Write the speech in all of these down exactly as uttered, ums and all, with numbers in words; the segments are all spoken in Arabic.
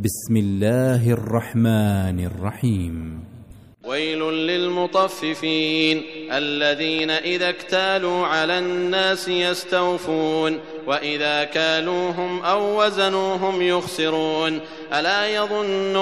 بسم الله الرحمن الرحيم. ويل للمطففين الذين إذا اكتالوا على الناس يستوفون وإذا كالوهم أو وزنوهم يخسرون ألا يظن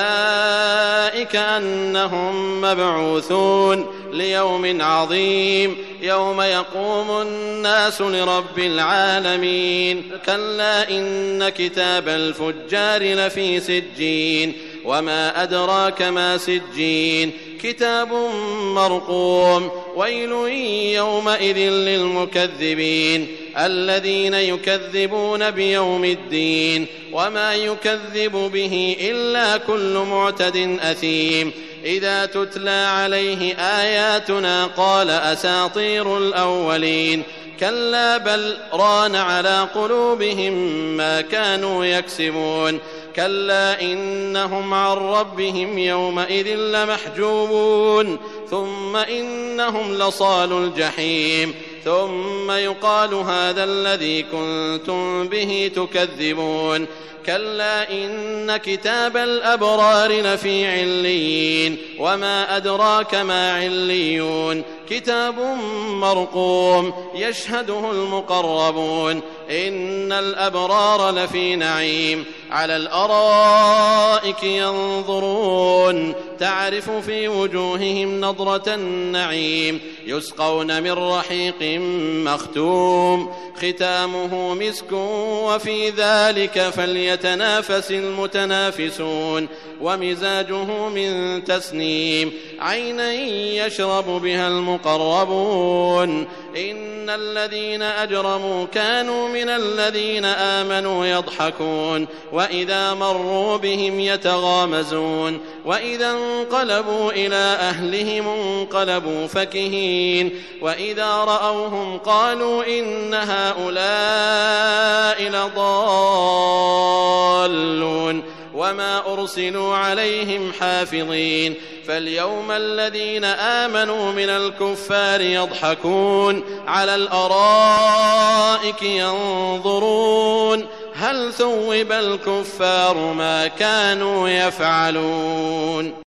أولئك أنهم مبعوثون ليوم عظيم يوم يقوم الناس لرب العالمين كلا إن كتاب الفجار لفي سجين وما أدراك ما سجين كتاب مرقوم ويل يومئذ للمكذبين الذين يكذبون بيوم الدين وما يكذب به إلا كل معتد أثيم إذا تتلى عليه آياتنا قال أساطير الأولين كلا بل ران على قلوبهم ما كانوا يكسبون كلا إنهم عن ربهم يومئذ لمحجوبون ثم إنهم لصالو الجحيم ثم يقال هذا الذي كنتم به تكذبون كلا إن كتاب الأبرار لفي عليين وما أدراك ما عليون كتاب مرقوم يشهده المقربون إن الأبرار لفي نعيم على الأرائك ينظرون تعرف في وجوههم نضرة النعيم يسقون من رحيق مختوم ختامه مسك وفي ذلك فليتنافس المتنافسون ومزاجه من تسنيم عينا يشرب بها المقربون إن الذين أجرموا كانوا من الذين آمنوا يضحكون وإذا مروا بهم يتغامزون وإذا انقلبوا إلى أهلهم انقلبوا فكهين وإذا رأوهم قالوا إن هؤلاء لضالون وما أرسلوا عليهم حافظين فاليوم الذين آمنوا من الكفار يضحكون على الأرائك ينظرون هل ثوب الكفار ما كانوا يفعلون.